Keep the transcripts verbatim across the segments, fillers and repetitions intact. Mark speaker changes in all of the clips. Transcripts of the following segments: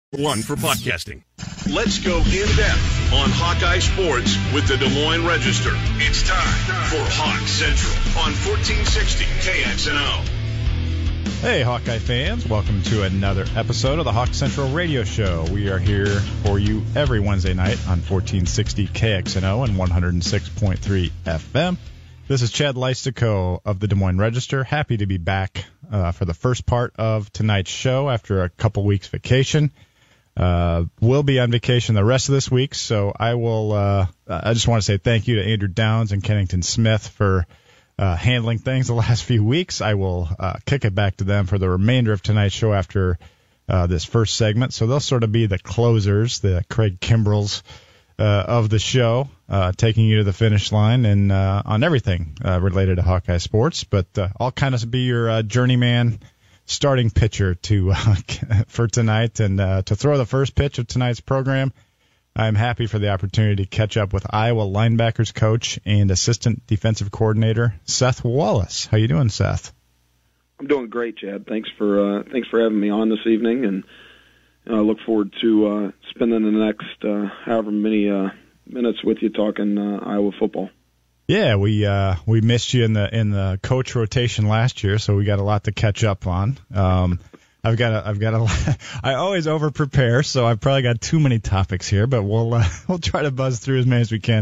Speaker 1: One for podcasting.
Speaker 2: Let's go in depth on Hawkeye sports with the Des Moines Register. It's time for Hawk Central on fourteen sixty K X N O.
Speaker 3: Hey, Hawkeye fans. Welcome to another episode of the Hawk Central Radio Show. We are here for you every Wednesday night on fourteen sixty K X N O and one oh six point three F M. This is Chad Leistico of the Des Moines Register. Happy to be back uh, for the first part of tonight's show after a couple weeks vacation. Uh, we'll be on vacation the rest of this week, so I will. Uh, I just want to say thank you to Andrew Downs and Kennington Smith for uh, handling things the last few weeks. I will uh, kick it back to them for the remainder of tonight's show after uh, this first segment. So they'll sort of be the closers, the Craig Kimbrells uh, of the show, uh, taking you to the finish line and uh, on everything uh, related to Hawkeye sports. But uh, I'll kind of be your uh, journeyman starting pitcher to uh, for tonight, and uh, to throw the first pitch of tonight's program. I'm happy for the opportunity to catch up with Iowa linebackers coach and assistant defensive coordinator Seth Wallace. How you doing, Seth?
Speaker 4: I'm doing great, Chad. Thanks for uh, thanks for having me on this evening, and I uh, look forward to uh, spending the next uh, however many uh, minutes with you talking uh, Iowa football.
Speaker 3: Yeah, we uh, we missed you in the in the coach rotation last year, so we got a lot to catch up on. Um, I've got a, I've got a, I always over prepare, so I've probably got too many topics here, but we'll uh, we'll try to buzz through as many as we can.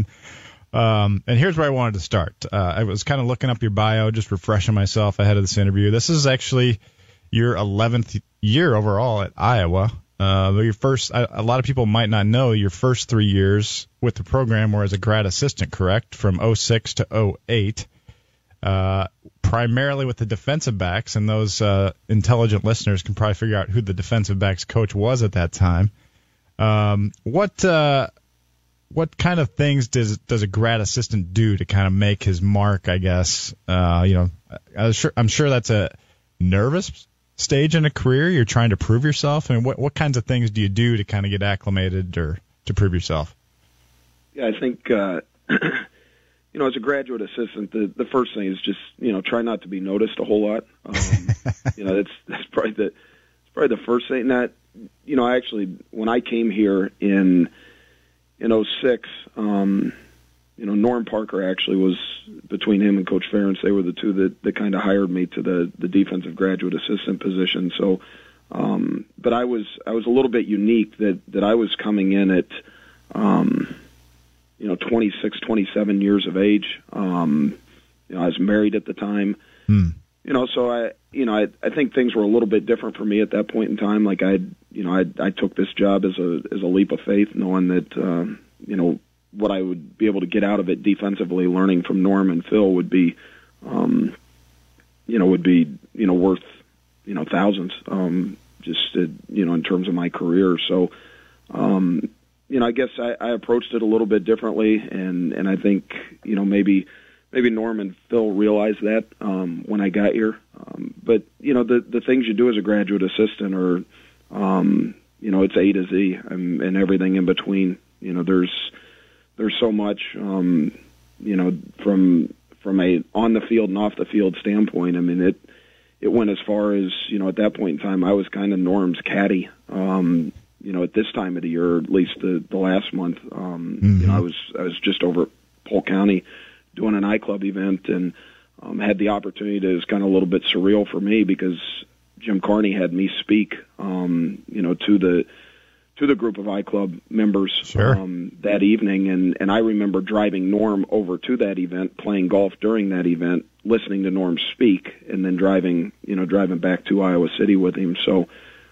Speaker 3: Um, and here's where I wanted to start. Uh, I was kind of looking up your bio, just refreshing myself ahead of this interview. This is actually your eleventh year overall at Iowa. Uh, your first, a lot of people might not know, your first three years with the program were as a grad assistant, correct? From oh six to oh eight, uh, primarily with the defensive backs, and those uh, intelligent listeners can probably figure out who the defensive backs coach was at that time. Um, what uh, what kind of things does does a grad assistant do to kind of make his mark? I guess uh, you know, I was sure, I'm sure that's a nervous stage in a career. You're trying to prove yourself. I mean, what what kinds of things do you do to kind of get acclimated or to prove yourself?
Speaker 4: Yeah, I think uh, you know, as a graduate assistant, the the first thing is just, you know, try not to be noticed a whole lot. Um, you know, that's that's probably the it's probably the first thing. That, you know, I actually, when I came here in in oh six, um, you know, Norm Parker actually was, between him and Coach Ferentz, they were the two that, that kind of hired me to the, the defensive graduate assistant position. So, um, but I was I was a little bit unique that, that I was coming in at, um, you know, twenty-six, twenty-seven years of age. Um, you know, I was married at the time.
Speaker 3: Hmm.
Speaker 4: You know, so I, you know, I, I think things were a little bit different for me at that point in time. Like I, you know, I, I took this job as a as a leap of faith, knowing that, uh, you know, what I would be able to get out of it defensively, learning from Norm and Phil would be, um, you know, would be, you know, worth, you know, thousands, um, just, uh, you know, in terms of my career. So, um, you know, I guess I, I approached it a little bit differently, and, and I think, you know, maybe, maybe Norm and Phil realized that, um, when I got here. Um, but, you know, the, the things you do as a graduate assistant are, um, you know, it's A to Z and, and everything in between. You know, there's, There's so much, um, you know, from from a on the field and off the field standpoint. I mean, it it went as far as, you know, at that point in time, I was kind of Norm's caddy. Um, you know, at this time of the year, at least the, the last month, um, mm-hmm. you know, I was I was just over at Polk County doing an iClub event, and um, had the opportunity to. It was kind of a little bit surreal for me because Jim Carney had me speak, um, you know, to the. to the group of iClub members
Speaker 3: sure.
Speaker 4: um, that evening, and, and I remember driving Norm over to that event, playing golf during that event, listening to Norm speak, and then driving, you know, driving back to Iowa City with him. So,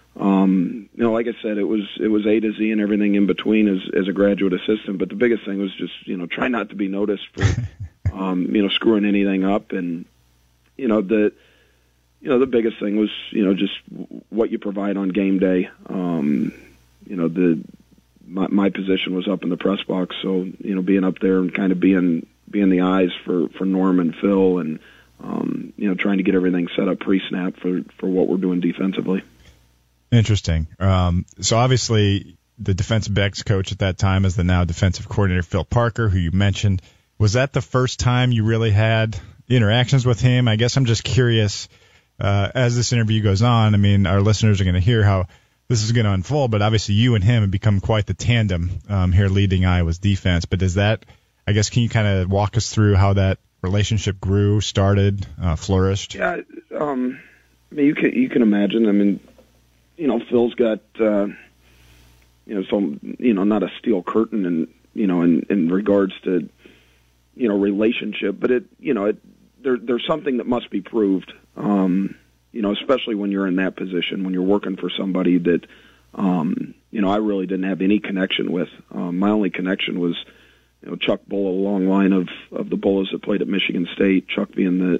Speaker 4: um, you know, like I said, it was it was A to Z and everything in between as as a graduate assistant. But the biggest thing was just, you know, try not to be noticed for, um, you know, screwing anything up, and you know the. You know, the biggest thing was, you know, just what you provide on game day. Um, You know, the my, my position was up in the press box, so, you know, being up there and kind of being being the eyes for, for Norm and Phil, and um, you know, trying to get everything set up pre-snap for, for what we're doing defensively.
Speaker 3: Interesting. Um, so obviously, the defensive backs coach at that time is the now defensive coordinator Phil Parker, who you mentioned. Was that the first time you really had interactions with him? I guess I'm just curious. Uh, as this interview goes on, I mean, our listeners are going to hear how this is going to unfold, but obviously you and him have become quite the tandem um, here leading Iowa's defense. But does that, I guess, can you kind of walk us through how that relationship grew, started, uh, flourished?
Speaker 4: Yeah, um, I mean, you can you can imagine. I mean, you know, Phil's got, uh, you know, some, you know, not a steel curtain, and you know, in, in regards to, you know, relationship, but it, you know, it there there's something that must be proved. Um, you know, especially when you're in that position, when you're working for somebody that, um, you know, I really didn't have any connection with. Um, my only connection was, you know, Chuck Bulla, a long line of, of the Bullas that played at Michigan State. Chuck being the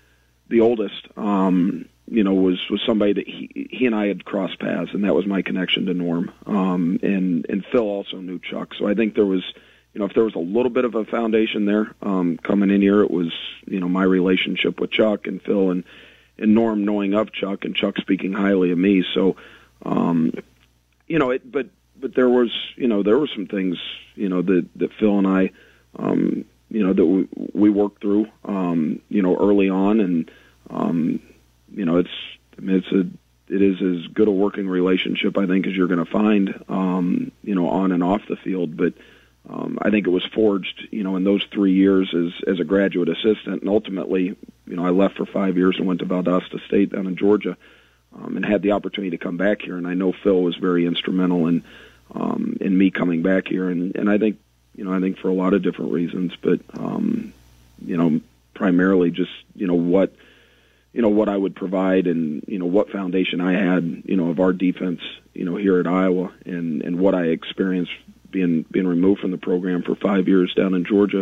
Speaker 4: the oldest, um, you know, was, was somebody that he he and I had crossed paths, and that was my connection to Norm. Um, and and Phil also knew Chuck, so I think there was, you know, if there was a little bit of a foundation there um, coming in here, it was, you know, my relationship with Chuck and Phil and. and Norm knowing of Chuck and Chuck speaking highly of me. So, um, you know, it, but, but there was, you know, there were some things, you know, that, that Phil and I, um, you know, that we, we worked through, um, you know, early on. And, um, you know, it's, I mean, it's a, it is as good a working relationship, I think, as you're going to find, um, you know, on and off the field. But, Um, I think it was forged, you know, in those three years as as a graduate assistant, and ultimately, you know, I left for five years and went to Valdosta State down in Georgia, um, and had the opportunity to come back here. And I know Phil was very instrumental in um, in me coming back here, and, and I think, you know, I think for a lot of different reasons, but um, you know, primarily just, you know, what you know what I would provide, and you know what foundation I had, you know, of our defense, you know, here at Iowa, and and what I experienced. Being being removed from the program for five years down in Georgia,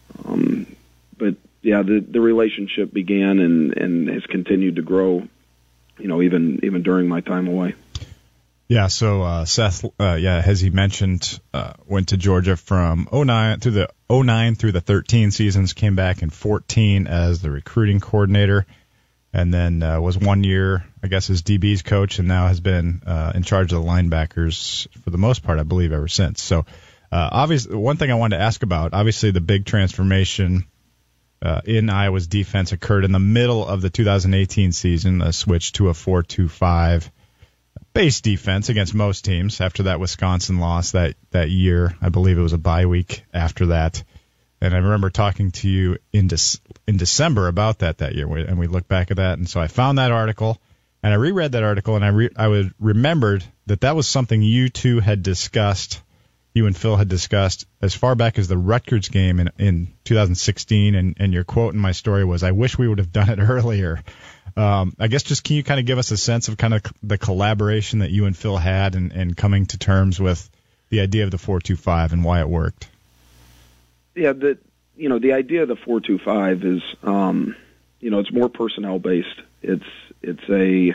Speaker 4: um, but yeah, the the relationship began and, and has continued to grow, you know, even even during my time away.
Speaker 3: Yeah. So uh, Seth, uh, yeah, as he mentioned, uh, went to Georgia from oh nine through the oh nine through the thirteen seasons, came back in fourteen as the recruiting coordinator, and then uh, was one year, I guess, as D B's coach, and now has been uh, in charge of the linebackers for the most part, I believe, ever since. So, uh, obviously, one thing I wanted to ask about, obviously, the big transformation uh, in Iowa's defense occurred in the middle of the two thousand eighteen season, a switch to a four two five base defense against most teams. After that Wisconsin loss that, that year, I believe it was a bye week after that. And I remember talking to you in De- in December about that that year, and we looked back at that. And so I found that article, and I reread that article, and I re- I would remembered that that was something you two had discussed, you and Phil had discussed as far back as the Rutgers game in, in two thousand sixteen. And, and your quote in my story was, "I wish we would have done it earlier." Um, I guess just can you kind of give us a sense of kind of the collaboration that you and Phil had, and, and coming to terms with the idea of the four two five and why it worked?
Speaker 4: Yeah, the you know the idea of the four two five is um, you know it's more personnel based. It's it's a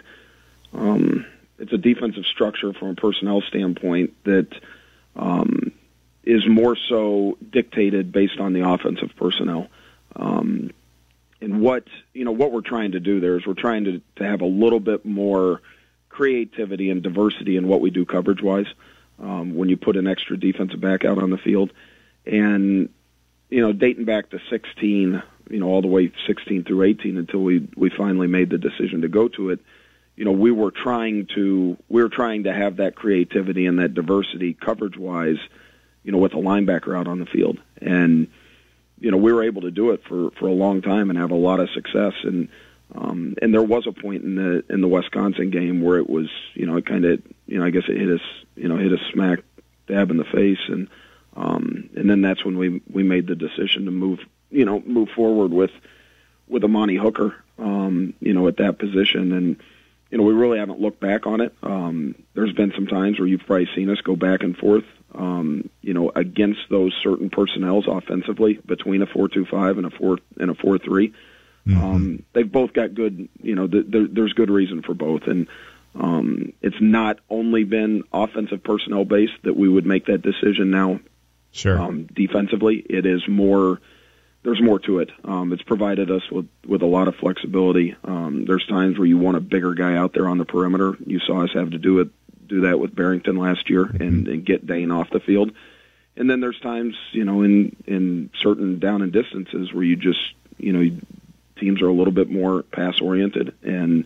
Speaker 4: um, it's a defensive structure from a personnel standpoint that um, is more so dictated based on the offensive personnel. Um, and what you know what we're trying to do there is we're trying to, to have a little bit more creativity and diversity in what we do coverage wise. Um, when you put an extra defensive back out on the field, and you know, dating back to sixteen, you know, all the way sixteen through eighteen until we, we finally made the decision to go to it, you know, we were trying to, we were trying to have that creativity and that diversity coverage-wise, you know, with a linebacker out on the field. And, you know, we were able to do it for, for a long time and have a lot of success. And, um, and there was a point in the, in the Wisconsin game where it was, you know, it kind of, you know, I guess it hit us, you know, hit us smack dab in the face. And, Um, and then that's when we we made the decision to move, you know, move forward with with Amani Hooker, um, you know, at that position. And, you know, we really haven't looked back on it. Um, there's been some times where you've probably seen us go back and forth, um, you know, against those certain personnels offensively between a four two five and a four and a four three. Mm-hmm. Um, they've both got good, you know, th- th- there's good reason for both. And um, it's not only been offensive personnel based that we would make that decision now.
Speaker 3: Sure.
Speaker 4: Um, defensively, it is more. There's more to it. Um, it's provided us with, with a lot of flexibility. Um, there's times where you want a bigger guy out there on the perimeter. You saw us have to do it, do that with Barrington last year, mm-hmm. and, and get Dane off the field. And then there's times, you know, in in certain down and distances where you just, you know, teams are a little bit more pass oriented, and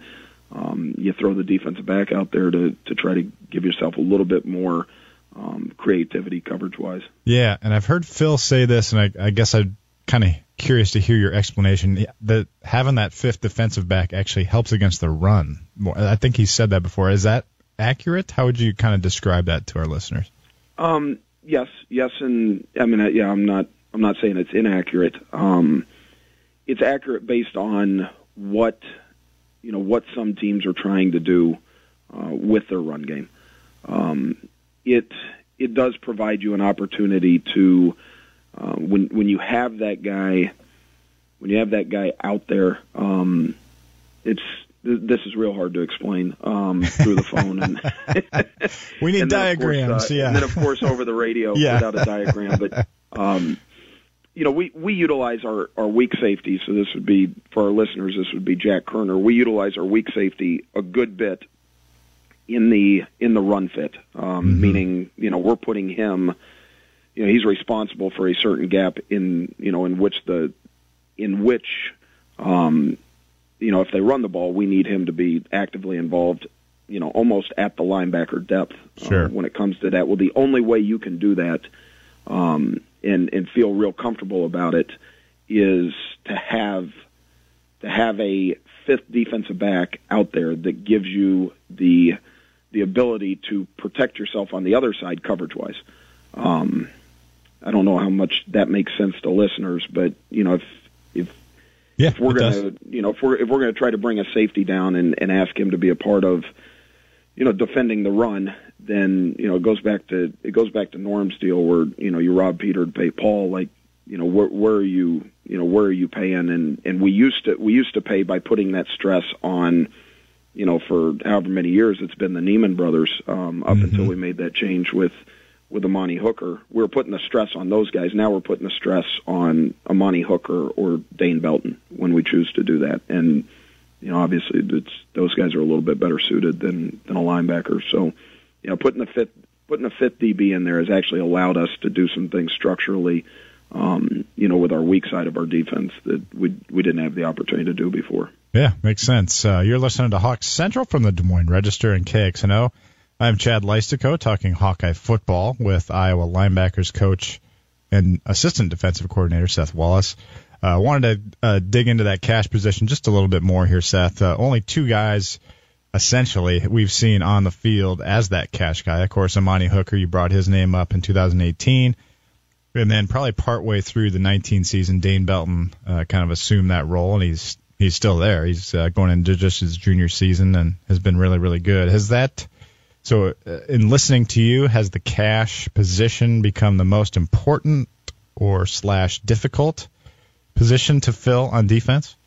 Speaker 4: um, you throw the defensive back out there to, to try to give yourself a little bit more um, creativity coverage-wise.
Speaker 3: Yeah, and I've heard Phil say this, and I, I guess I'm kind of curious to hear your explanation, that having that fifth defensive back actually helps against the run. I think he said that before. Is that accurate? How would you kind of describe that to our listeners?
Speaker 4: Um, yes, yes, and I mean, yeah, I'm not, I'm not saying it's inaccurate. Um, it's accurate based on what, you know, what some teams are trying to do uh, with their run game. Um, it it does provide you an opportunity to, uh, when when you have that guy, when you have that guy out there, um, it's this is real hard to explain um, through the phone. And
Speaker 3: we need
Speaker 4: and
Speaker 3: diagrams,
Speaker 4: course, uh,
Speaker 3: yeah.
Speaker 4: And then, of course, over the radio
Speaker 3: yeah.
Speaker 4: without a diagram. But, um, you know, we, we utilize our, our weak safety. So this would be, for our listeners, this would be Jack Kerner. We utilize our weak safety a good bit in the in the run fit, um, mm-hmm. meaning, you know, we're putting him, you know, he's responsible for a certain gap in, you know, in which the, in which, um, you know, if they run the ball, we need him to be actively involved, you know, almost at the linebacker depth
Speaker 3: sure.
Speaker 4: uh, when it comes to that. Well, the only way you can do that um, and and feel real comfortable about it is to have to have a fifth defensive back out there that gives you the the ability to protect yourself on the other side coverage-wise. Um, I don't know how much that makes sense to listeners, but you know, if if
Speaker 3: Yeah,
Speaker 4: if we're going to, you know, if we're if we're going to try to bring a safety down and, and ask him to be a part of, you know, defending the run, then you know it goes back to it goes back to Norm's deal where you know you rob Peter to pay Paul. Like, you know, where, where are you, you know, where are you paying? And and we used to we used to pay by putting that stress on, you know, for however many years it's been the Neiman brothers um, up mm-hmm. until we made that change with. with Amani Hooker. We were putting the stress on those guys. Now we're putting the stress on Amani Hooker or Dane Belton when we choose to do that. And, you know, obviously it's, those guys are a little bit better suited than, than a linebacker. So, you know, putting the fifth, putting the fifth D B in there has actually allowed us to do some things structurally, um, you know, with our weak side of our defense that we, we didn't have the opportunity to do before.
Speaker 3: Yeah, makes sense. Uh, you're listening to Hawks Central from the Des Moines Register and K X N O. I'm Chad Leistico talking Hawkeye football with Iowa linebackers coach and assistant defensive coordinator Seth Wallace. I uh, wanted to uh, dig into that cash position just a little bit more here, Seth. Uh, only two guys, essentially, we've seen on the field as that cash guy. Of course, Amani Hooker, you brought his name up in two thousand eighteen. And then probably partway through the nineteen season, Dane Belton uh, kind of assumed that role, and he's he's still there. He's uh, going into just his junior season and has been really, really good. Has that... So uh, in listening to you, has the cash position become the most important or slash difficult position to fill on defense?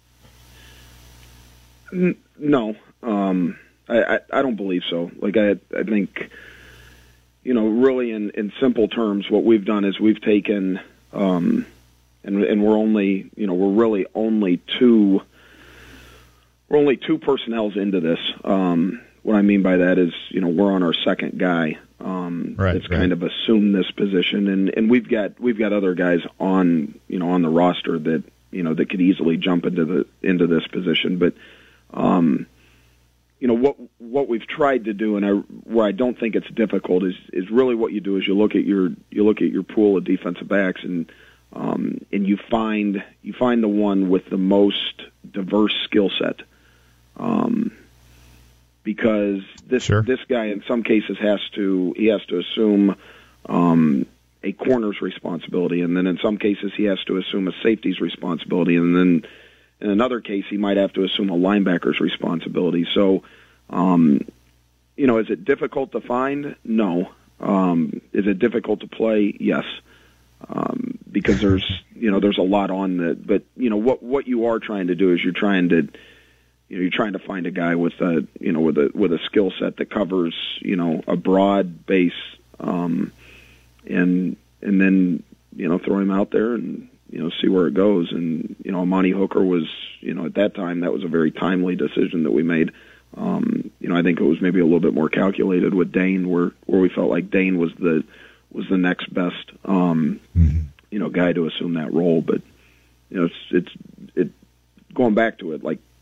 Speaker 4: No, um, I, I, I don't believe so. Like I, I think, you know, really in, in simple terms, what we've done is we've taken, um, and and we're only, you know, we're really only two, we're only two personnels into this. Um, What I mean by that is, you know, we're on our second guy um,
Speaker 3: right,
Speaker 4: that's
Speaker 3: right.
Speaker 4: kind of assumed this position, and, and we've got we've got other guys on, you know, on the roster that you know that could easily jump into the into this position. But, um, you know, what what we've tried to do, and I, where I don't think it's difficult, is is really what you do is you look at your you look at your pool of defensive backs, and um, and you find you find the one with the most diverse skill set. Um, Because this
Speaker 3: sure.
Speaker 4: this guy in some cases has to he has to assume um, a corner's responsibility, and then in some cases he has to assume a safety's responsibility, and then in another case he might have to assume a linebacker's responsibility. So, um, you know, is it difficult to find? No. Um, is it difficult to play? Yes. Um, because there's you know there's a lot on the but you know what what you are trying to do is you're trying to You know, you're trying to find a guy with a, you know, with a with a skill set that covers, you know, a broad base, um, and and then you know throw him out there and you know see where it goes. And you know, Amani Hooker was, you know, at that time that was a very timely decision that we made. Um, you know, I think it was maybe a little bit more calculated with Dane, where where we felt like Dane was the was the next best, um, mm-hmm. you know, guy to assume that role. But you know, it's it's it going back to it like.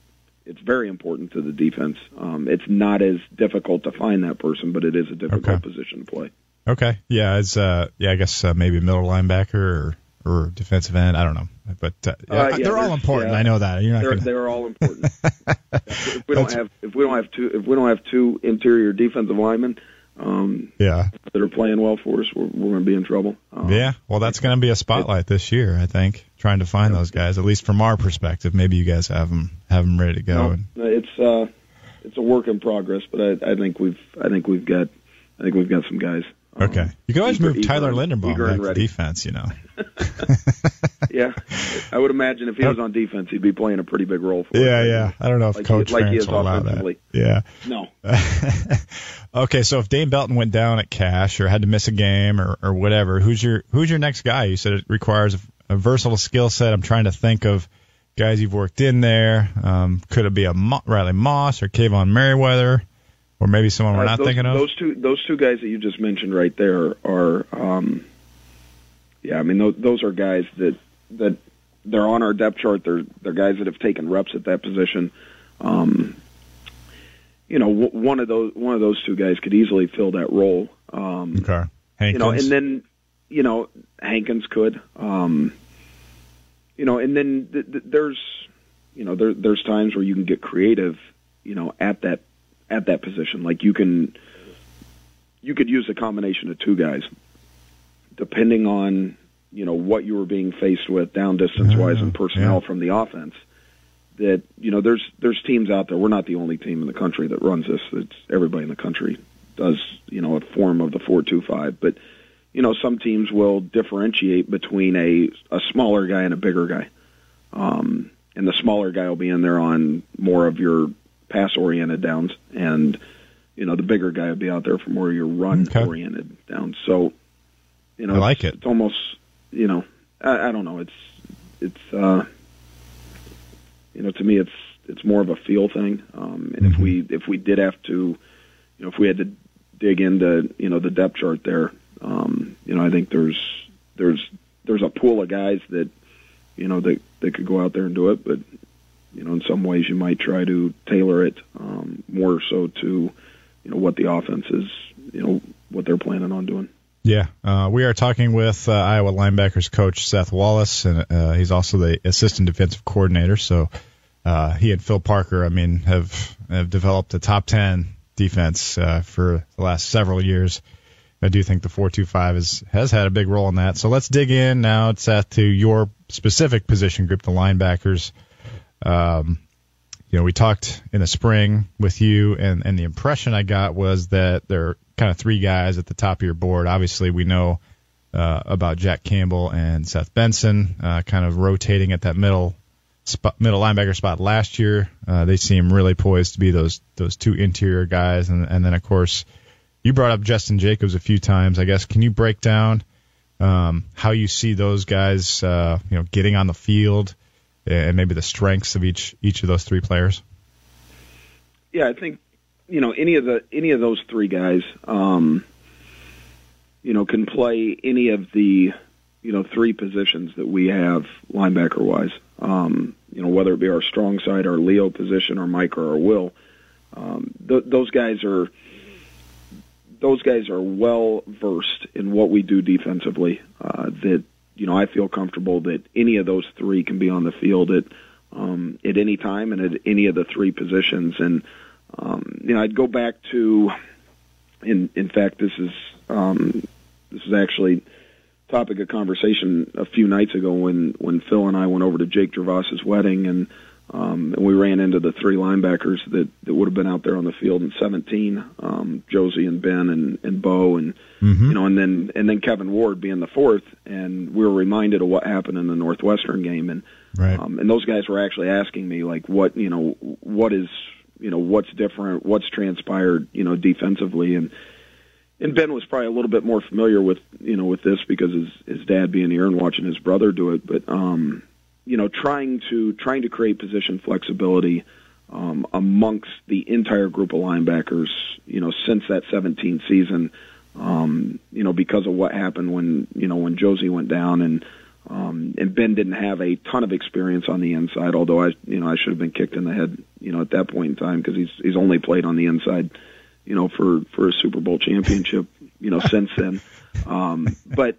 Speaker 4: it's very important to the defense. Um, it's not as difficult to find that person, but it is a difficult
Speaker 3: okay.
Speaker 4: position to play.
Speaker 3: Okay, yeah, as uh, yeah, I guess uh, maybe middle linebacker or, or defensive end. I don't know, but uh, yeah,
Speaker 4: uh, yeah,
Speaker 3: they're all important.
Speaker 4: Yeah,
Speaker 3: I know that. You're not
Speaker 4: they're,
Speaker 3: gonna...
Speaker 4: they're all important. if we don't have if we don't have two if we don't have two interior defensive linemen, um,
Speaker 3: yeah,
Speaker 4: that are playing well for us, we're, we're going to be in trouble. Um,
Speaker 3: yeah, well, that's going to be a spotlight this year, I think, trying to find yeah. those guys. At least from our perspective, maybe you guys have them have them ready to go.
Speaker 4: No,
Speaker 3: and...
Speaker 4: it's uh, it's a work in progress, but I, I think we've I think we've got I think we've got some guys.
Speaker 3: Okay.
Speaker 4: Um,
Speaker 3: you can always
Speaker 4: eager,
Speaker 3: move Tyler
Speaker 4: eager,
Speaker 3: Linderbaum
Speaker 4: eager
Speaker 3: back to defense, you know.
Speaker 4: Yeah. I would imagine if he was on defense, he'd be playing a pretty big role for us.
Speaker 3: Yeah, yeah. I don't know if
Speaker 4: like
Speaker 3: Coach
Speaker 4: he, like
Speaker 3: Trance will allow that. Yeah.
Speaker 4: No.
Speaker 3: Okay, so if Dane Belton went down at cash or had to miss a game or, or whatever, who's your who's your next guy? You said it requires a, a versatile skill set. I'm trying to think of guys you've worked in there. Um, could it be a Mo- Riley Moss or Kayvon Merriweather? Or maybe someone we're
Speaker 4: uh,
Speaker 3: not
Speaker 4: those,
Speaker 3: thinking of?
Speaker 4: Those two those two guys that you just mentioned right there are, um, yeah, I mean, those, those are guys that, that they're on our depth chart. They're, they're guys that have taken reps at that position. Um, you know, w- one of those one of those two guys could easily fill that role. Um,
Speaker 3: okay. Hankins.
Speaker 4: You know, and then, you know, Hankins could. Um, you know, and then th- th- there's, you know, there, there's times where you can get creative, you know, at that at that position. Like you can, you could use a combination of two guys, depending on, you know, what you were being faced with down distance wise
Speaker 3: uh,
Speaker 4: and personnel
Speaker 3: yeah.
Speaker 4: from the offense. That, you know, there's there's teams out there. We're not the only team in the country that runs this. It's everybody in the country does, you know, a form of the four two five. But, you know, some teams will differentiate between a a smaller guy and a bigger guy. Um, and the smaller guy will be in there on more of your pass-oriented downs, and, you know, the bigger guy will be out there for more of your run-oriented okay. downs. So, you know,
Speaker 3: I like
Speaker 4: it's,
Speaker 3: it.
Speaker 4: It's almost, you know, I, I don't know. It's, it's, uh, you know, to me, it's it's more of a feel thing. Um, and mm-hmm. if we if we did have to, you know, if we had to dig into, you know, the depth chart there, um, you know, I think there's there's there's a pool of guys that, you know, that that could go out there and do it, but, you know, in some ways you might try to tailor it um, more so to, you know, what the offense is, you know, what they're planning on doing.
Speaker 3: Yeah, uh, we are talking with uh, Iowa linebackers coach Seth Wallace, and uh, he's also the assistant defensive coordinator. So uh, he and Phil Parker, I mean, have have developed a top ten defense uh, for the last several years. I do think the four two five is, has had a big role in that. So let's dig in now, Seth, to your specific position group, the linebackers. Um, you know, we talked in the spring with you, and, and the impression I got was that there are kind of three guys at the top of your board. Obviously, we know uh, about Jack Campbell and Seth Benson, uh, kind of rotating at that middle spot, middle linebacker spot last year. Uh, they seem really poised to be those those two interior guys, and, and then of course you brought up Justin Jacobs a few times. I guess can you break down um, how you see those guys, uh, you know, getting on the field, and maybe the strengths of each each of those three players?
Speaker 4: Yeah, I think, you know, any of the any of those three guys, um, you know, can play any of the, you know, three positions that we have linebacker wise. Um, you know, whether it be our strong side, our Leo position, or Mike or our Will. Um, th- those guys are those guys are well versed in what we do defensively. Uh, that you know, I feel comfortable that any of those three can be on the field at um, at any time and at any of the three positions. And um, you know, I'd go back to, in in fact, this is um, this is actually topic of conversation a few nights ago when when Phil and I went over to Jake Gervas's wedding, and um, and we ran into the three linebackers that, that would have been out there on the field in seventeen, um, Josie and Ben and, and Bo, and mm-hmm. you know, and then and then Kevin Ward being the fourth, and we were reminded of what happened in the Northwestern game, and
Speaker 3: right.
Speaker 4: um, and those guys were actually asking me like, what you know, what is you know, what's different, what's transpired, you know, defensively, and. And Ben was probably a little bit more familiar with, you know, with this because his his dad being here and watching his brother do it. But um, you know, trying to trying to create position flexibility um, amongst the entire group of linebackers, you know, since that seventeen season, um, you know, because of what happened when you know when Josie went down, and um, and Ben didn't have a ton of experience on the inside. Although I, you know, I should have been kicked in the head, you you know, at that point in time, because he's he's only played on the inside, you know, for for a Super Bowl championship, you know, since then. Um, but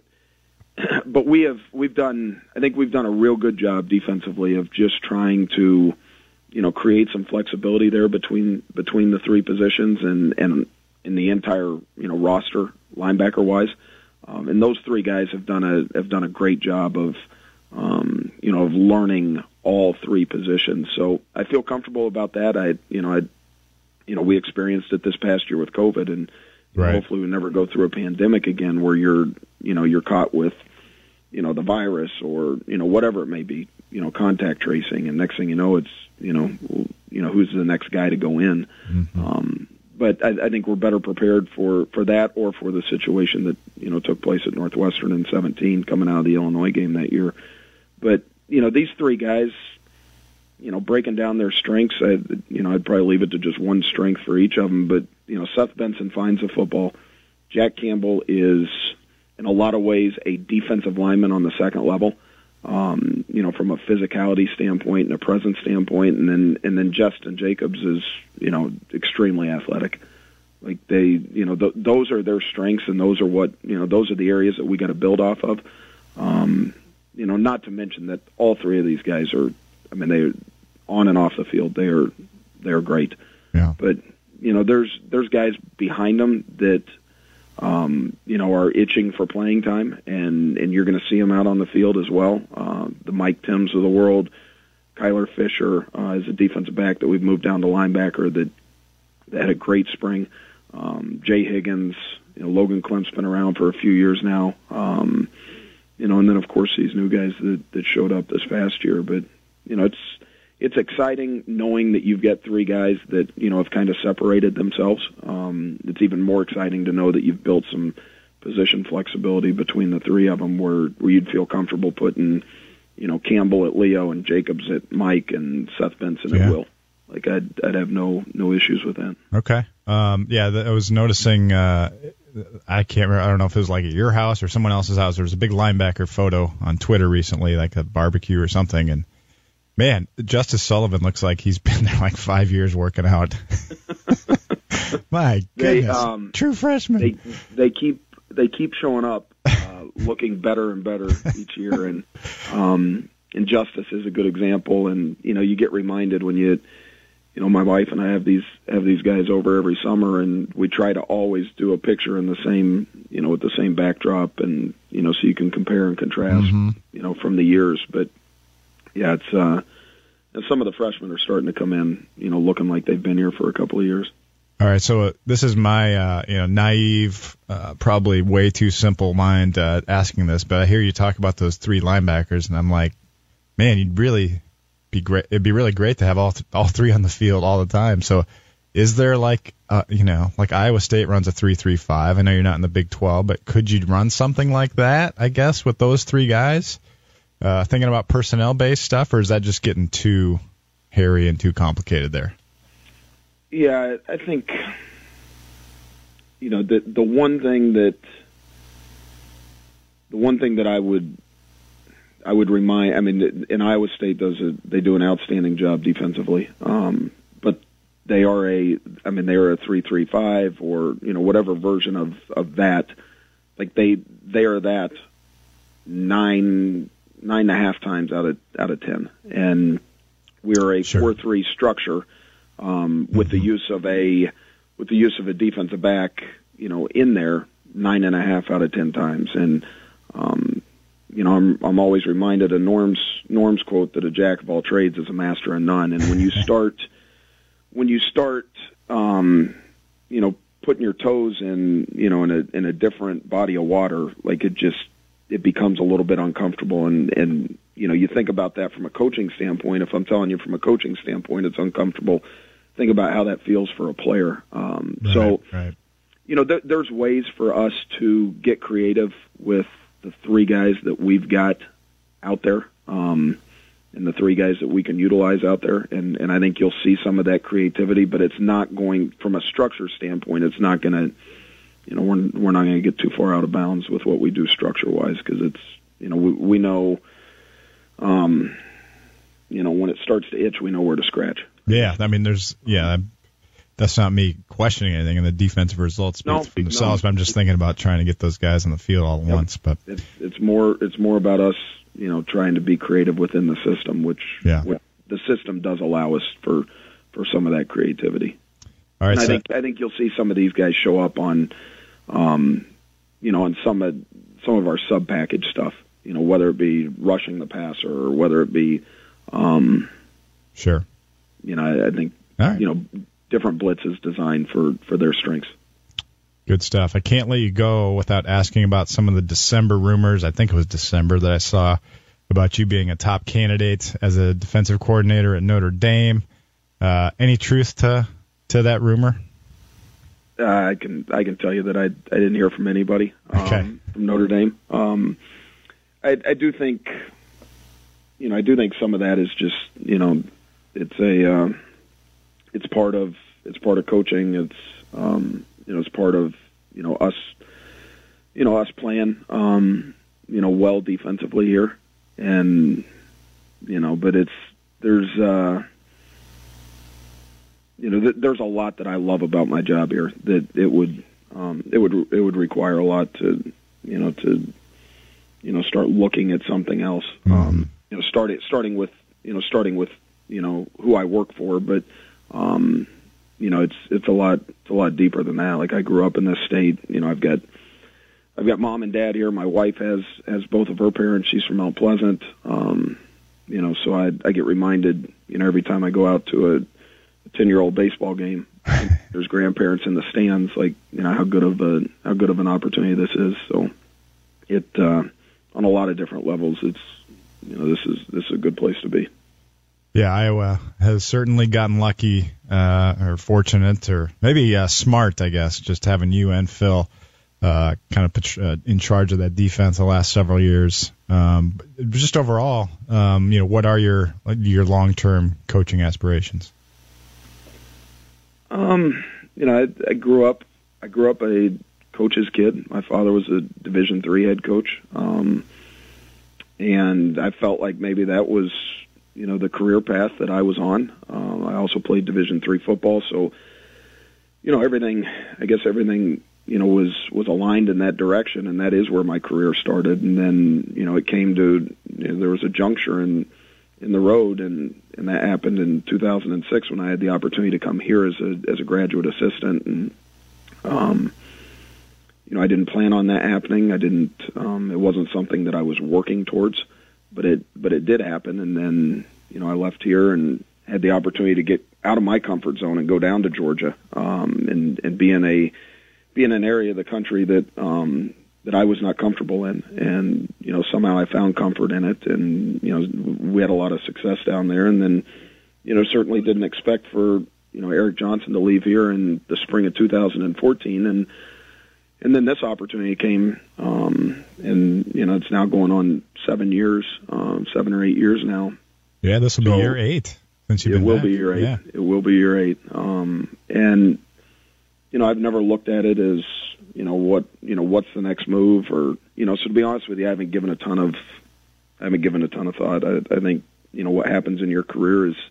Speaker 4: but we have we've done I think we've done a real good job defensively of just trying to, you know, create some flexibility there between between the three positions and and in the entire, you know, roster linebacker wise. Um, and those three guys have done a have done a great job of, um, you know, of learning all three positions. So I feel comfortable about that. I, you know, I, you know, we experienced it this past year with COVID, and
Speaker 3: right.
Speaker 4: hopefully we never go through a pandemic again where you're, you know, you're caught with, you know, the virus or, you know, whatever it may be, you know, contact tracing, and next thing you know, it's, you know, you know, who's the next guy to go in.
Speaker 3: Mm-hmm.
Speaker 4: Um, But I, I think we're better prepared for, for that or for the situation that, you know, took place at Northwestern in seventeen coming out of the Illinois game that year. But, you know, these three guys, you know, breaking down their strengths, I, you know, I'd probably leave it to just one strength for each of them. But, you know, Seth Benson finds the football. Jack Campbell is, in a lot of ways, a defensive lineman on the second level. Um, you know, from a physicality standpoint and a presence standpoint, and then and then Justin Jacobs is, you know, extremely athletic. Like they, you know, th- those are their strengths, and those are what, you know, those are the areas that we got to build off of. Um, you know, not to mention that all three of these guys are, I mean, they on and off the field, they are they are great.
Speaker 3: Yeah.
Speaker 4: But you know, there's there's guys behind them that. Um, you know, are itching for playing time, and, and you're going to see them out on the field as well. Uh, the Mike Timms of the world, Kyler Fisher uh, is a defensive back that we've moved down to linebacker that, that had a great spring. Um, Jay Higgins, you know, Logan Klem's been around for a few years now. Um, you know, and then of course these new guys that, that showed up this past year. But you know, it's it's exciting knowing that you've got three guys that, you know, have kind of separated themselves. Um, it's even more exciting to know that you've built some position flexibility between the three of them where, where you'd feel comfortable putting, you know, Campbell at Leo and Jacobs at Mike and Seth Benson
Speaker 3: yeah.
Speaker 4: at Will. Like I'd, I'd have no, no issues with that.
Speaker 3: Okay. Um, yeah, I was noticing, uh, I can't remember, I don't know if it was like at your house or someone else's house. There was a big linebacker photo on Twitter recently, like a barbecue or something, and man, Justice Sullivan looks like he's been there like five years working out. My goodness,
Speaker 4: they, um,
Speaker 3: true freshman.
Speaker 4: They they keep they keep showing up, uh, looking better and better each year, and um, and Justice is a good example. And you know, you get reminded when you, you know, my wife and I have these have these guys over every summer, and we try to always do a picture in the same, you know, with the same backdrop, and you know, so you can compare and contrast,
Speaker 3: mm-hmm.
Speaker 4: you know, from the years, but. Yeah, it's uh, and some of the freshmen are starting to come in, you know, looking like they've been here for a couple of years.
Speaker 3: All right, so uh, this is my, uh, you know, naive, uh, probably way too simple mind uh, asking this, but I hear you talk about those three linebackers, and I'm like, man, you'd really be great. It'd be really great to have all th- all three on the field all the time. So, is there like, uh, you know, like Iowa State runs a three three five. I know you're not in the Big twelve, but could you run something like that? I guess with those three guys. Uh, thinking about personnel-based stuff, or is that just getting too hairy and too complicated there?
Speaker 4: Yeah, I think, you know, the the one thing that the one thing that I would I would remind, I mean, in Iowa State does a, they do an outstanding job defensively, um, but they are a, I mean, they are a three three five or you know whatever version of, of that. Like they they are that nine. Nine and a half times out of out of ten, and we are a
Speaker 3: sure.
Speaker 4: four three structure um, with mm-hmm. the use of a with the use of a defensive back, you know, in there nine and a half out of ten times, and um, you know, I'm I'm always reminded of Norm's Norm's quote that a jack of all trades is a master of none, and when you start when you start, um, you know, putting your toes in, you know, in a in a different body of water, like it just. It becomes a little bit uncomfortable, and, and you know, you think about that from a coaching standpoint. If I'm telling you from a coaching standpoint, it's uncomfortable. Think about how that feels for a player. Um,
Speaker 3: right,
Speaker 4: so,
Speaker 3: right.
Speaker 4: you know, there, there's ways for us to get creative with the three guys that we've got out there, um, and the three guys that we can utilize out there. And, and I think you'll see some of that creativity, but it's not going, from a structure standpoint, it's not going to, you know, we're we're not going to get too far out of bounds with what we do structure-wise because it's, you know, we, we know, um, you know, when it starts to itch, we know where to scratch.
Speaker 3: Yeah, I mean, there's yeah, that's not me questioning anything, and the defensive results speak
Speaker 4: No,
Speaker 3: for themselves.
Speaker 4: no.
Speaker 3: But I'm just thinking about trying to get those guys on the field all at
Speaker 4: Yep.
Speaker 3: once. But
Speaker 4: It's it's more it's more about us, you know, trying to be creative within the system, which,
Speaker 3: Yeah.
Speaker 4: which the system does allow us for for some of that creativity.
Speaker 3: all right,
Speaker 4: And I
Speaker 3: so,
Speaker 4: think I think you'll see some of these guys show up on, um, you know, on some of some of our sub package stuff. You know, whether it be rushing the passer or whether it be, um,
Speaker 3: sure.
Speaker 4: you know, I, I think
Speaker 3: All right.
Speaker 4: you know different blitzes designed for for their strengths.
Speaker 3: Good stuff. I can't let you go without asking about some of the December rumors. I think it was December that I saw about you being a top candidate as a defensive coordinator at Notre Dame. Uh, any truth to to that rumor?
Speaker 4: Uh, I can I can tell you that I I didn't hear from anybody um,
Speaker 3: Okay.
Speaker 4: from Notre Dame. Um, I I do think, you know, I do think some of that is just, you know, it's a uh, it's part of it's part of coaching. It's um, you know it's part of you know us you know us playing um, you know well defensively here, and you know, but it's there's. Uh, You know, th- there's a lot that I love about my job here. That it would, um, it would, it would require a lot to, you know, to, you know, start looking at something else.
Speaker 3: Mhm.
Speaker 4: Um, you know, start it, starting with, you know, starting with, you know, who I work for. But, um, you know, it's it's a lot, it's a lot deeper than that. Like I grew up in this state. You know, I've got, I've got mom and dad here. My wife has has both of her parents. She's from Mount Pleasant. Um, you know, so I I get reminded, you know, every time I go out to a ten-year-old baseball game, there's grandparents in the stands. Like, you know, how good of a how good of an opportunity this is. So, it uh, on a lot of different levels, it's you know this is this is a good place to be.
Speaker 3: Yeah, Iowa has certainly gotten lucky uh, or fortunate or maybe uh, smart, I guess, just having you and Phil uh, kind of put, uh, in charge of that defense the last several years. Um, but just overall, um, you know, what are your your long-term coaching aspirations?
Speaker 4: Um, you know, I, I grew up. I grew up a coach's kid. My father was a Division three head coach, um, and I felt like maybe that was, you know, the career path that I was on. Um, I also played Division three football, so you know, everything. I guess everything, you know, was was aligned in that direction, and that is where my career started. And then, you know, it came to you know, there was a juncture in in the road, and and that happened in two thousand six when I had the opportunity to come here as a as a graduate assistant, and um, you know, I didn't plan on that happening. I didn't. Um, it wasn't something that I was working towards, but it but it did happen. And then, you know, I left here and had the opportunity to get out of my comfort zone and go down to Georgia, um, and and be in a be in an area of the country that um, that I was not comfortable in, and you know, somehow I found comfort in it, and you know, we had a lot of success down there. And then, you know, certainly didn't expect for you know Eric Johnson to leave here in the spring of two thousand fourteen, and and then this opportunity came, um, and you know, it's now going on seven years, um, seven or eight years now.
Speaker 3: Yeah, this will
Speaker 4: So,
Speaker 3: be year eight since you've
Speaker 4: it
Speaker 3: been
Speaker 4: will
Speaker 3: back.
Speaker 4: be year eight.
Speaker 3: Yeah.
Speaker 4: It will be year eight. Um, and you know, I've never looked at it as you know what you know what's the next move, or you know. So to be honest with you, I haven't given a ton of I haven't given a ton of thought. I, I think you know what happens in your career is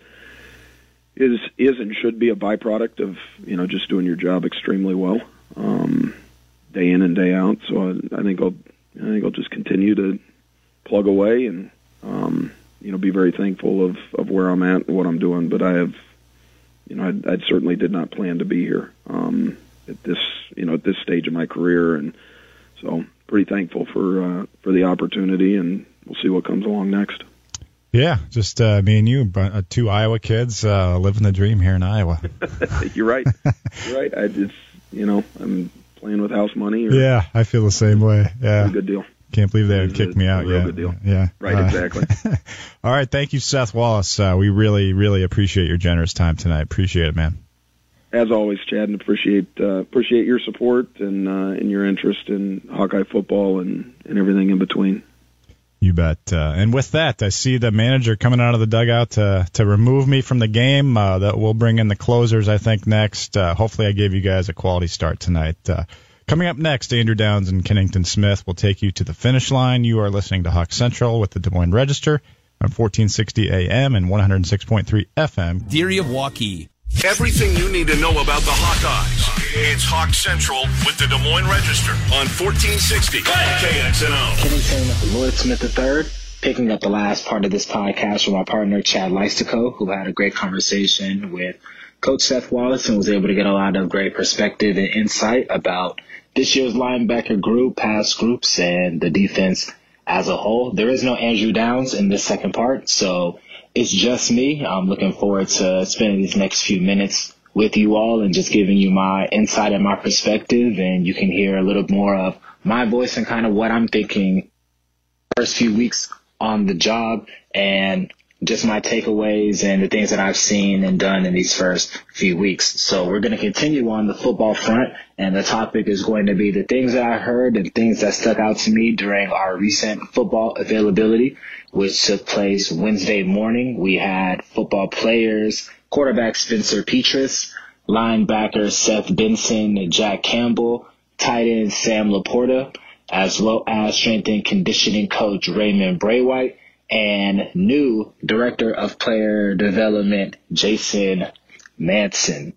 Speaker 4: is is and should be a byproduct of you know just doing your job extremely well, um, day in and day out. So I, I think I'll I think I'll just continue to plug away and um, you know be very thankful of, of where I'm at and what I'm doing. But I have you know I, I certainly did not plan to be here um, at this you know at this stage of my career, and so pretty thankful for uh, for the opportunity, and we'll see what comes along next.
Speaker 3: Yeah, just uh, me and you, uh, two Iowa kids, uh, living the dream here in Iowa.
Speaker 4: You're right. You're right. I just, you know, I'm playing with house money. Or
Speaker 3: Yeah, I feel the same way. Yeah,
Speaker 4: it's a good deal.
Speaker 3: Can't believe they would
Speaker 4: It's
Speaker 3: kick
Speaker 4: a-
Speaker 3: me out
Speaker 4: a real
Speaker 3: yet.
Speaker 4: good deal.
Speaker 3: Yeah,
Speaker 4: Right,
Speaker 3: Uh,
Speaker 4: exactly.
Speaker 3: All right, thank you, Seth Wallace. Uh, we really, really appreciate your generous time tonight. Appreciate it, man.
Speaker 4: As always, Chad, and appreciate uh, appreciate your support and uh, and your interest in Hawkeye football and, and everything in between.
Speaker 3: You bet. Uh, and with that, I see the manager coming out of the dugout to to remove me from the game. Uh, that we'll bring in the closers, I think, next. Uh, hopefully, I gave you guys a quality start tonight. Uh, coming up next, Andrew Downs and Kennington Smith will take you to the finish line. You are listening to Hawk Central with the Des Moines Register on fourteen sixty A M and one oh six point three F M.
Speaker 1: Deary of Waukee.
Speaker 2: Everything you need to know about the Hawkeyes. It's Hawk Central with the Des Moines Register on fourteen sixty K X N O.
Speaker 5: Kennington Lloyd Smith the third, picking up the last part of this podcast from our partner Chad Leistico, who had a great conversation with Coach Seth Wallace and was able to get a lot of great perspective and insight about this year's linebacker group, past groups, and the defense as a whole. There is no Andrew Downs in this second part, so it's just me. I'm looking forward to spending these next few minutes with you all and just giving you my insight and my perspective, and you can hear a little more of my voice and kind of what I'm thinking first few weeks on the job and just my takeaways and the things that I've seen and done in these first few weeks. So we're going to continue on the football front, and the topic is going to be the things that I heard and things that stuck out to me during our recent football availability, which took place Wednesday morning. We had football players, quarterback Spencer Petras, linebacker Seth Benson, Jack Campbell, tight end Sam Laporta, as well as strength and conditioning coach Raymond Braywhite, and new director of player development, Jason Manson.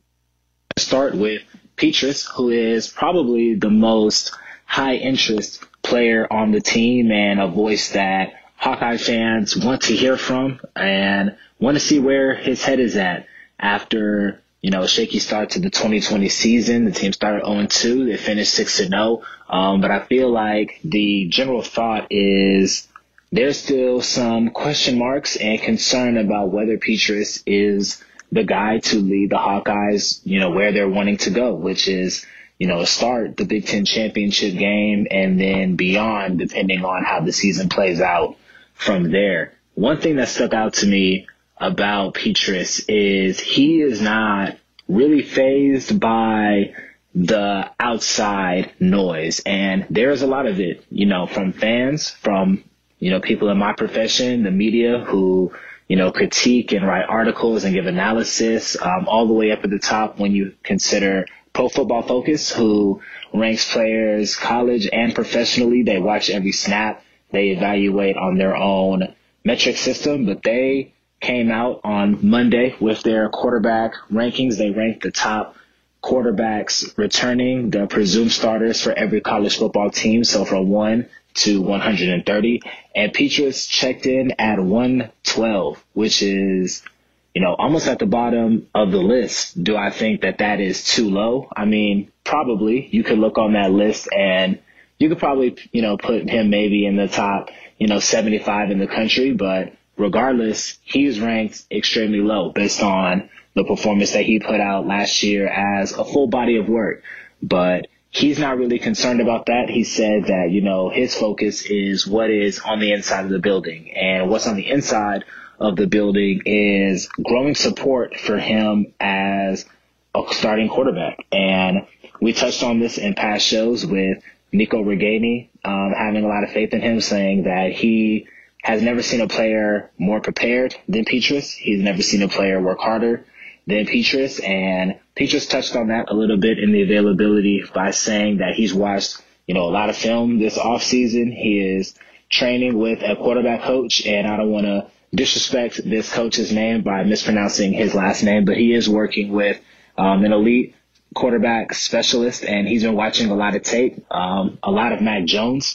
Speaker 5: Start with Petras, who is probably the most high interest player on the team and a voice that Hawkeye fans want to hear from and want to see where his head is at after, you know, a shaky start to the twenty twenty season. The team started oh and two. They finished six and oh. Um, but I feel like the general thought is there's still some question marks and concern about whether Petras is the guy to lead the Hawkeyes, you know, where they're wanting to go, which is, you know, start the Big Ten championship game and then beyond, depending on how the season plays out from there. One thing that stuck out to me about Petras is he is not really fazed by the outside noise. And there's a lot of it, you know, from fans, from you know, people in my profession, the media who, you know, critique and write articles and give analysis, um, all the way up at the top when you consider Pro Football Focus, who ranks players college and professionally. They watch every snap. They evaluate on their own metric system, but they came out on Monday with their quarterback rankings. They ranked the top quarterbacks returning, the presumed starters for every college football team. So from one to one hundred thirty, and Petras checked in at one twelve, which is, you know, almost at the bottom of the list. Do I think that that is too low? I mean, probably. You could look on that list and you could probably, you know, put him maybe in the top, you know, seventy-five in the country, but regardless, he's ranked extremely low based on the performance that he put out last year as a full body of work. But he's not really concerned about that. He said that, you know, his focus is what is on the inside of the building. And what's on the inside of the building is growing support for him as a starting quarterback. And we touched on this in past shows with Nico Reganey um, having a lot of faith in him, saying that he has never seen a player more prepared than Petras. He's never seen a player work harder than Petras, and Petras touched on that a little bit in the availability by saying that he's watched, you know, a lot of film this offseason. He is training with a quarterback coach, and I don't want to disrespect this coach's name by mispronouncing his last name, but he is working with um, an elite quarterback specialist, and he's been watching a lot of tape, um, a lot of Mac Jones,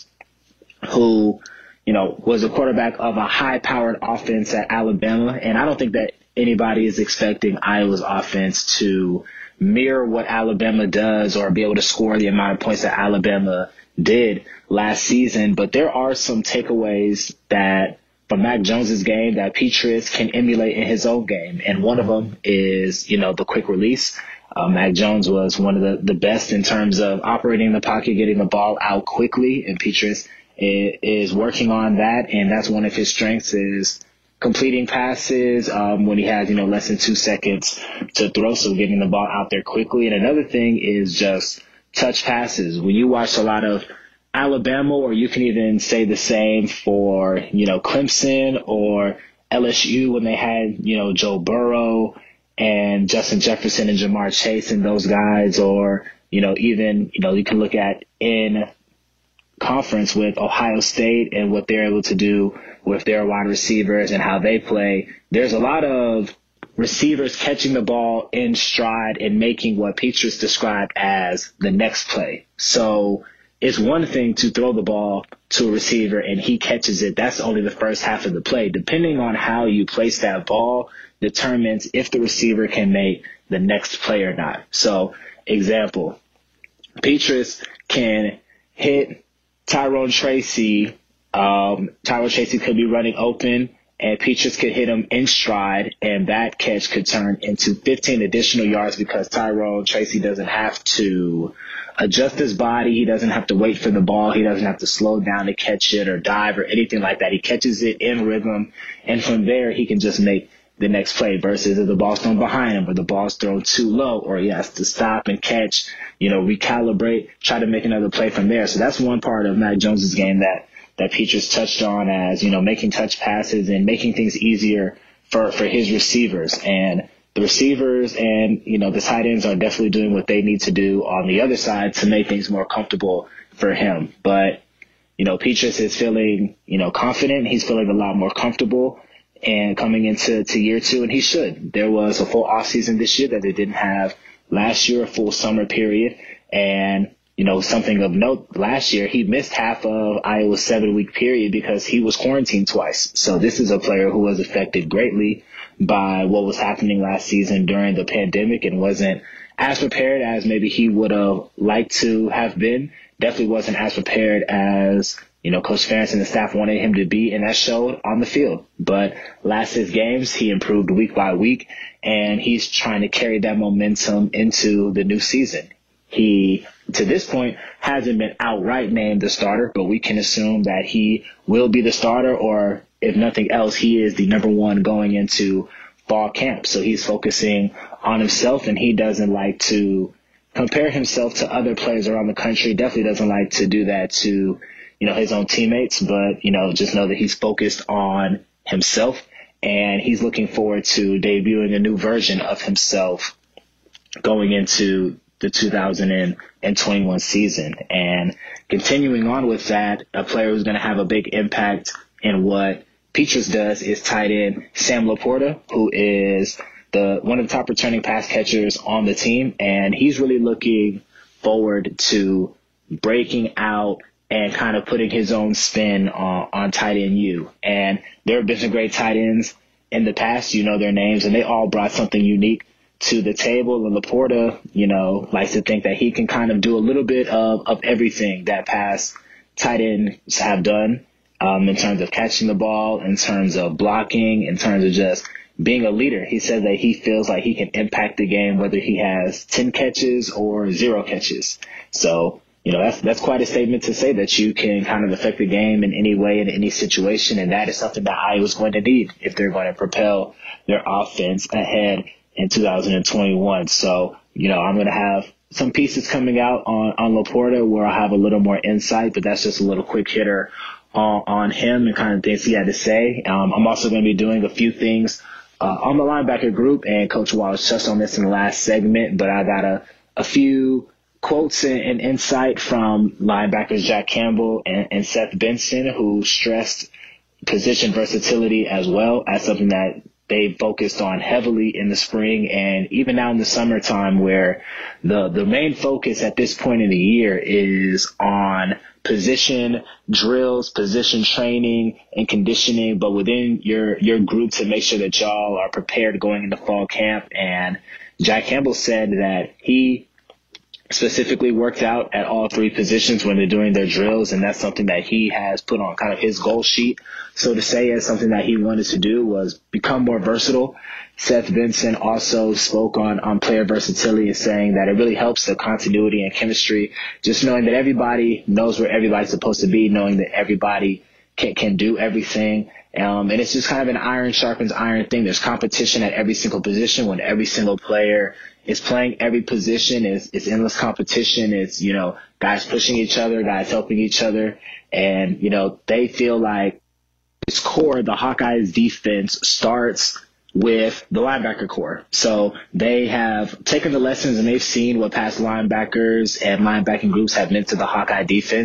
Speaker 5: who, you know, was a quarterback of a high-powered offense at Alabama, and I don't think that anybody is expecting Iowa's offense to mirror what Alabama does or be able to score the amount of points that Alabama did last season. But there are some takeaways that from Mac Jones's game that Petras can emulate in his own game. And one of them is, you know, the quick release. Uh, Mac Jones was one of the, the best in terms of operating the pocket, getting the ball out quickly. And Petras is, is working on that. And that's one of his strengths is completing passes um, when he has, you know, less than two seconds to throw, so getting the ball out there quickly. And another thing is just touch passes. When you watch a lot of Alabama, or you can even say the same for, you know, Clemson or L S U when they had, you know, Joe Burrow and Justin Jefferson and Jamar Chase and those guys, or, you know, even, you know, you can look at in conference with Ohio State and what they're able to do with their wide receivers and how they play, there's a lot of receivers catching the ball in stride and making what Petras described as the next play. So it's one thing to throw the ball to a receiver and he catches it. That's only the first half of the play. Depending on how you place that ball determines if the receiver can make the next play or not. So, example, Petras can hit Tyrone Tracy. Um, Tyrone Tracy could be running open, and Petras could hit him in stride, and that catch could turn into fifteen additional yards because Tyrone Tracy doesn't have to adjust his body. He doesn't have to wait for the ball. He doesn't have to slow down to catch it or dive or anything like that. He catches it in rhythm, and from there he can just make the next play versus if the ball's thrown behind him or the ball's thrown too low or he has to stop and catch, you know, recalibrate, try to make another play from there. So that's one part of Mac Jones's game that that Petras touched on as, you know, making touch passes and making things easier for, for his receivers. And the receivers and, you know, the tight ends are definitely doing what they need to do on the other side to make things more comfortable for him. But, you know, Petras is feeling, you know, confident. He's feeling a lot more comfortable and coming into to year two, and he should. There was a full offseason this year that they didn't have last year, a full summer period. And, you know, something of note, last year he missed half of Iowa's seven-week period because he was quarantined twice. So this is a player who was affected greatly by what was happening last season during the pandemic and wasn't as prepared as maybe he would have liked to have been. Definitely wasn't as prepared as, you know, Coach Ferentz and the staff wanted him to be, and that showed on the field. But last six games, he improved week by week, and he's trying to carry that momentum into the new season. He, to this point, hasn't been outright named the starter, but we can assume that he will be the starter, or if nothing else, he is the number one going into fall camp. So he's focusing on himself, and he doesn't like to compare himself to other players around the country. Definitely doesn't like to do that to, you know, his own teammates, but, you know, just know that he's focused on himself, and he's looking forward to debuting a new version of himself going into the two thousand twenty-one season. And continuing on with that, a player who's going to have a big impact in what Petras does is tight end Sam Laporta, who is the one of the top returning pass catchers on the team, and he's really looking forward to breaking out and kind of putting his own spin on, on tight end U. And there have been some great tight ends in the past, you know their names, and they all brought something unique to the table. And Laporta, you know, likes to think that he can kind of do a little bit of, of everything that past tight ends have done, um, in terms of catching the ball, in terms of blocking, in terms of just being a leader. He said that he feels like he can impact the game whether he has ten catches or zero catches. So, you know, that's that's quite a statement to say that you can kind of affect the game in any way, in any situation, and that is something that Iowa's going to need if they're going to propel their offense ahead in two thousand twenty-one. So, you know, I'm going to have some pieces coming out on, on Laporta where I'll have a little more insight, but that's just a little quick hitter on, on him and kind of things he had to say. Um, I'm also going to be doing a few things uh, on the linebacker group, and Coach Wallace touched on this in the last segment, but I got a, a few quotes and, and insight from linebackers Jack Campbell and, and Seth Benson, who stressed position versatility as well as something that they focused on heavily in the spring and even now in the summertime, where the, the main focus at this point in the year is on position drills, position training, and conditioning, but within your, your group to make sure that y'all are prepared going into fall camp. And Jack Campbell said that he specifically worked out at all three positions when they're doing their drills, and that's something that he has put on kind of his goal sheet, so to say, as something that he wanted to do was become more versatile. Seth Benson also spoke on, on player versatility and saying that it really helps the continuity and chemistry, just knowing that everybody knows where everybody's supposed to be, knowing that everybody can, can do everything. Um, and it's just kind of an iron sharpens iron thing. There's competition at every single position when every single player is playing every position. It's, it's endless competition. It's, you know, guys pushing each other, guys helping each other. And, you know, they feel like its core, the Hawkeyes defense starts with the linebacker core. So they have taken the lessons and they've seen what past linebackers and linebacking groups have meant to the Hawkeye defense.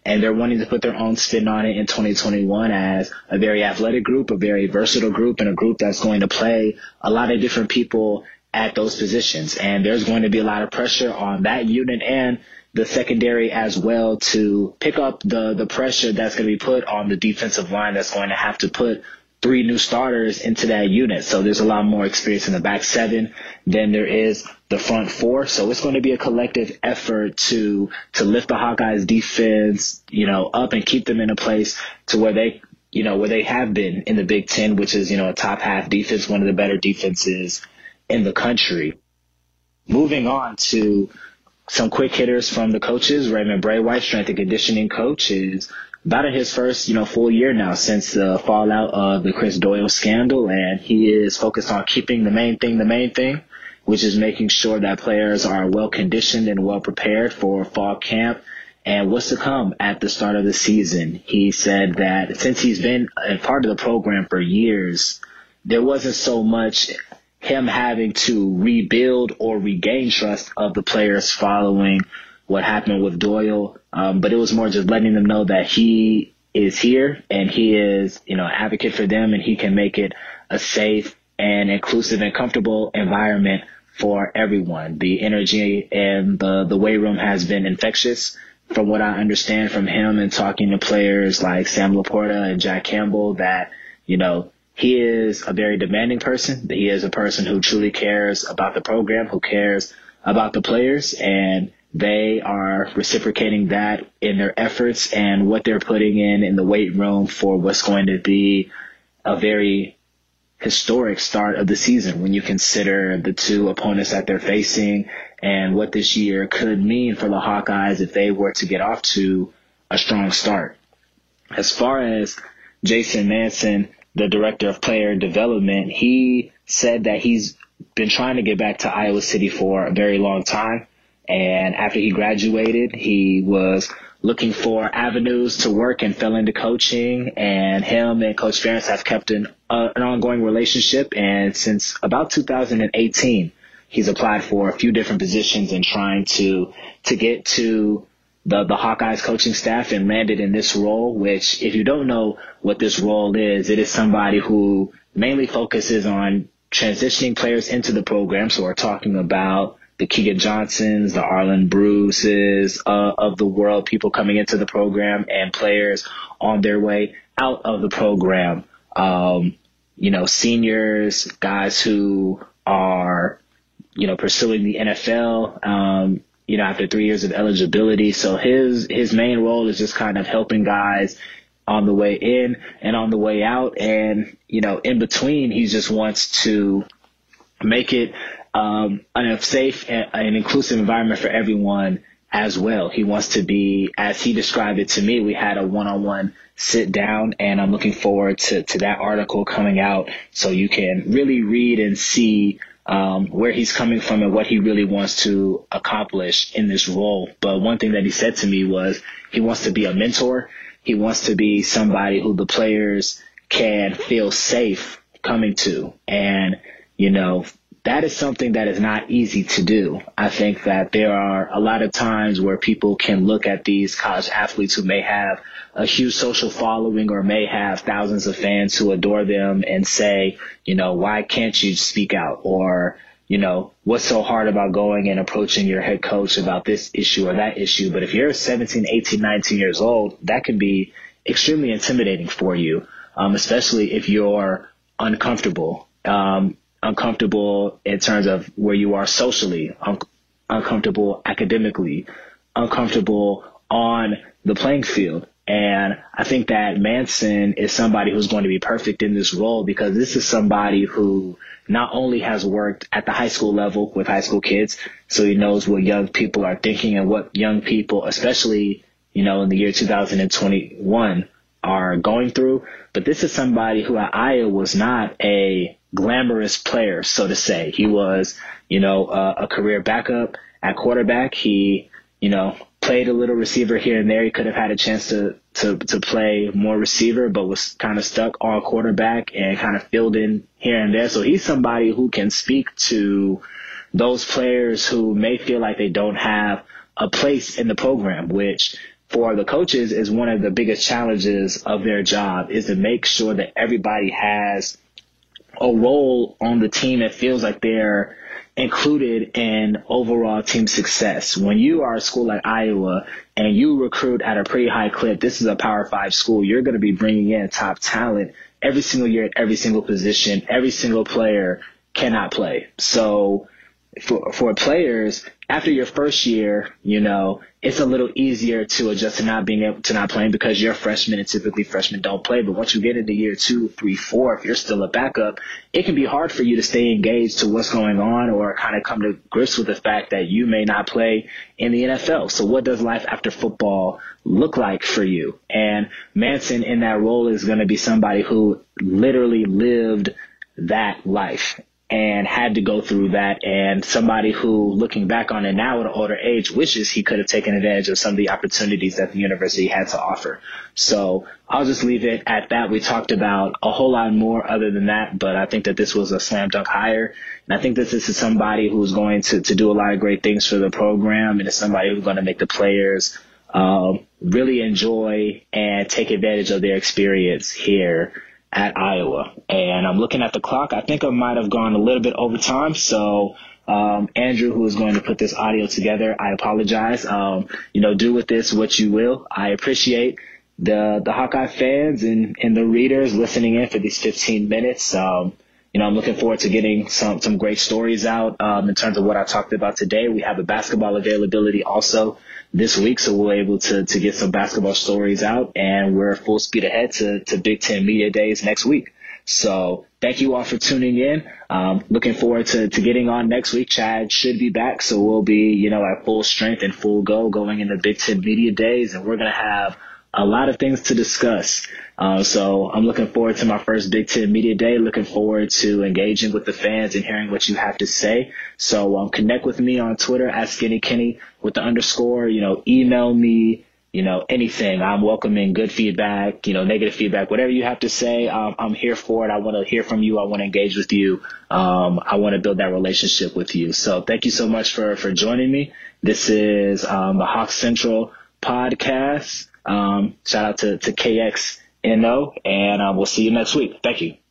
Speaker 5: and they're wanting to put their own spin on it in twenty twenty-one as a very athletic group, a very versatile group, and a group that's going to play a lot of different people at those positions. And there's going to be a lot of pressure on that unit and the secondary as well to pick up the, the pressure that's going to be put on the defensive line that's going to have to put three new starters into that unit. So there's a lot more experience in the back seven than there is the front four. So it's going to be a collective effort to to lift the Hawkeyes defense, you know, up and keep them in a place to where they, you know, where they have been in the Big Ten, which is, you know, a top half defense, one of the better defenses in the country. Moving on to some quick hitters from the coaches. Raymond Braywhite, strength and conditioning coach, is about in his first, you know, full year now since the fallout of the Chris Doyle scandal, and he is focused on keeping the main thing the main thing, which is making sure that players are well conditioned and well prepared for fall camp and what's to come at the start of the season. He said that since he's been a part of the program for years, there wasn't so much him having to rebuild or regain trust of the players following what happened with Doyle. Um, but it was more just letting them know that he is here and he is, you know, an advocate for them, and he can make it a safe and inclusive and comfortable environment for everyone. The energy and the, the weight room has been infectious from what I understand from him and talking to players like Sam Laporta and Jack Campbell, that, you know, he is a very demanding person, that he is a person who truly cares about the program, who cares about the players, and they are reciprocating that in their efforts and what they're putting in in the weight room for what's going to be a very historic start of the season when you consider the two opponents that they're facing and what this year could mean for the Hawkeyes if they were to get off to a strong start. As far as Jason Manson, the director of player development, he said that he's been trying to get back to Iowa City for a very long time. And after he graduated, he was looking for avenues to work and fell into coaching. And him and Coach Ferentz have kept an, uh, an ongoing relationship. And since about two thousand eighteen, he's applied for a few different positions and trying to to get to the, the Hawkeyes coaching staff and landed in this role, which, if you don't know what this role is, it is somebody who mainly focuses on transitioning players into the program. So we're talking about the Keegan Johnsons, the Arlen Bruces uh, of the world, people coming into the program and players on their way out of the program. Um, you know, seniors, guys who are, you know, pursuing the N F L, um, you know, after three years of eligibility. So his, his main role is just kind of helping guys on the way in and on the way out. And, you know, in between, he just wants to make it um, a safe and an inclusive environment for everyone as well. He wants to be, as he described it to me, we had a one-on-one sit down, and I'm looking forward to, to that article coming out so you can really read and see um, where he's coming from and what he really wants to accomplish in this role. But one thing that he said to me was he wants to be a mentor. He wants to be somebody who the players can feel safe coming to. And, you know, that is something that is not easy to do. I think that there are a lot of times where people can look at these college athletes who may have a huge social following or may have thousands of fans who adore them and say, you know, why can't you speak out? Or, you know, what's so hard about going and approaching your head coach about this issue or that issue? But if you're seventeen, eighteen, nineteen years old, that can be extremely intimidating for you, um, especially if you're uncomfortable. Um, uncomfortable in terms of where you are socially, un- uncomfortable academically, uncomfortable on the playing field. And I think that Manson is somebody who's going to be perfect in this role because this is somebody who not only has worked at the high school level with high school kids, so he knows what young people are thinking and what young people, especially, you know, in the year two thousand twenty-one, are going through. But this is somebody who at Iowa was not a glamorous player, so to say. He was, you know, uh, a career backup at quarterback. He, you know, played a little receiver here and there. He could have had a chance to, to, to play more receiver, but was kind of stuck on quarterback and kind of filled in here and there. So he's somebody who can speak to those players who may feel like they don't have a place in the program, which for the coaches is one of the biggest challenges of their job is to make sure that everybody has a role on the team that feels like they're included in overall team success. When you are a school like Iowa and you recruit at a pretty high clip, this is a Power Five school, you're going to be bringing in top talent every single year at every single position. Every single player cannot play. So for for players, after your first year, you know, it's a little easier to adjust to not being able to not playing because you're a freshman and typically freshmen don't play. But once you get into year two, three, four, if you're still a backup, it can be hard for you to stay engaged to what's going on or kind of come to grips with the fact that you may not play in the N F L. So what does life after football look like for you? And Manson in that role is going to be somebody who literally lived that life and had to go through that, and somebody who, looking back on it now at an older age, wishes he could have taken advantage of some of the opportunities that the university had to offer. So I'll just leave it at that. We talked about a whole lot more other than that, but I think that this was a slam dunk hire, and I think that this is somebody who's going to, to do a lot of great things for the program, and it's somebody who's going to make the players um, really enjoy and take advantage of their experience here at Iowa. And I'm looking at the clock. I think I might have gone a little bit over time. So, um, Andrew, who is going to put this audio together, I apologize. Um, you know, do with this what you will. I appreciate the, the Hawkeye fans and, and the readers listening in for these fifteen minutes. Um, you know, I'm looking forward to getting some, some great stories out, um, in terms of what I talked about today. We have a basketball availability also this week, so we're able to, to get some basketball stories out, and we're full speed ahead to, to Big Ten Media Days next week. So thank you all for tuning in. Um, looking forward to, to getting on next week. Chad should be back, so we'll be, you know, at full strength and full go going into Big Ten Media Days, and we're going to have a lot of things to discuss. Uh, so I'm looking forward to my first Big Ten Media Day, looking forward to engaging with the fans and hearing what you have to say. So um, connect with me on Twitter at Skinny Kenny with the underscore, you know, email me, you know, anything. I'm welcoming good feedback, you know, negative feedback, whatever you have to say. Um, I'm here for it. I want to hear from you. I want to engage with you. Um, I want to build that relationship with you. So thank you so much for, for joining me. This is um, the Hawk Central podcast. Um, shout out to, to K X N O, and um, we'll see you next week. Thank you.